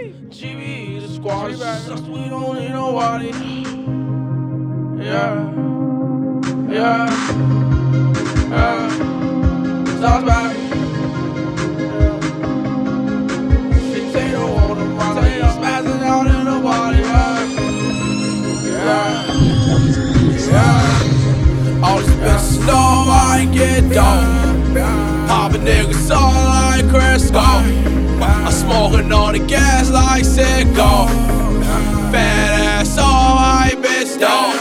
GB, the squad sucks, we don't need nobody. Yeah, yeah, yeah. Sounds bad. Potato on the bottom, spazzing out in the body. Yeah, yeah. All this bitch snow, I get down. Poppin' niggas all like Crisco. I'm smoking on the gas like sicko. Fat ass all my bitch though.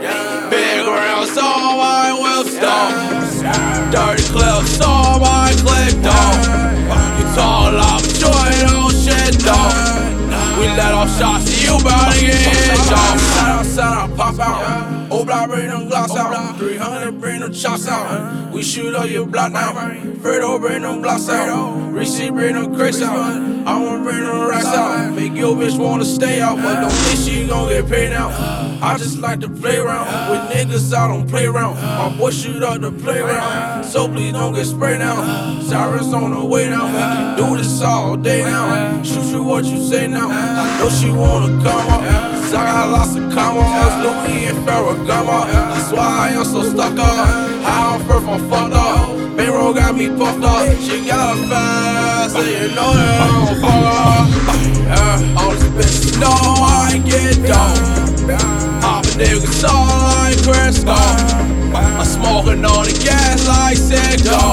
Big rounds all my whip though. Dirty clips all my clip though. You talk like a joint on shit though. We let off shots, you bout to get hit though. Shout out, pop out. Old block, bring them glocks out. 300, bring them chops out. We shoot up your block now. Fredo, bring them blocks out. Receipt, bring them crates out. I wanna bring them racks out. Make your bitch wanna stay out, but don't think she gon' get paid out. I just like to play around with niggas out on playground. My boy shoot up the playground, so please don't get sprayed out. Sirens on the way now. We can do this all day now. Shoot what you say now. I know she wanna come up. I got lots of commas, Louis and Ferragamo. That's why I am so stuck up. How I'm first, I'm fucked up. Bankroll got me puffed up. She got a fast, so you know that I'm fucked up. Yeah, all this bitch know I get down. Poppin' niggas all like Crisco. I'm smoking on the gas like sicko.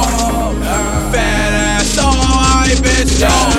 Fat ass all my bitch though.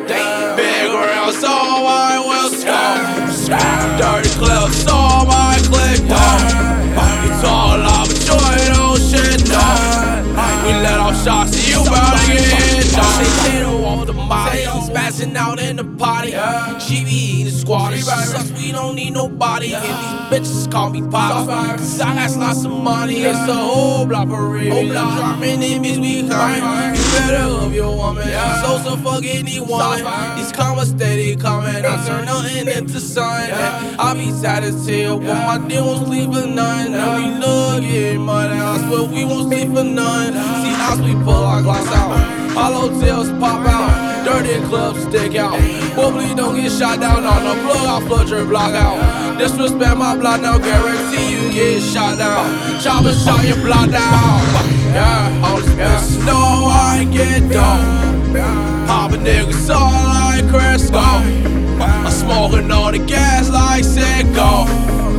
Big rounds all my whips though. Dirty clips all my click though. You talk like a joint on shit though. We let off shots, so you bout to get hit though. Potato on the molly, spazzing out in the party. GB, the squad sucks, we don't need nobody. And these bitches call me Pop, cause I got lots of money. It's a whole block for real. Dropping enemies, we coming. You better love your woman. So fuck anyone. These commas steady coming. I turn nothing into something. I be satisfied when my deal won't sleep for none. And we love getting money, I swear we won't sleep for none. See us, we pull our glass out. Hollow tails pop out. Dirty clubs stick out. Hopefully don't get shot down on the plug. I'll flood your block out. Disrespect my block now, guarantee you get shot down. Chopper shot your block down. Yeah, all this bitch know I get down. Poppin' niggas all like Crisco. I'm smoking on the gas like sicko.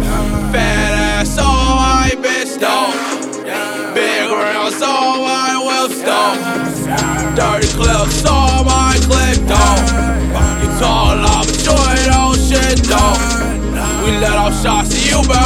Fat ass all my bitch though. Big rounds all my whips though. Dirty clips all my click though. You talk like a joint on shit though. We let off shots, so you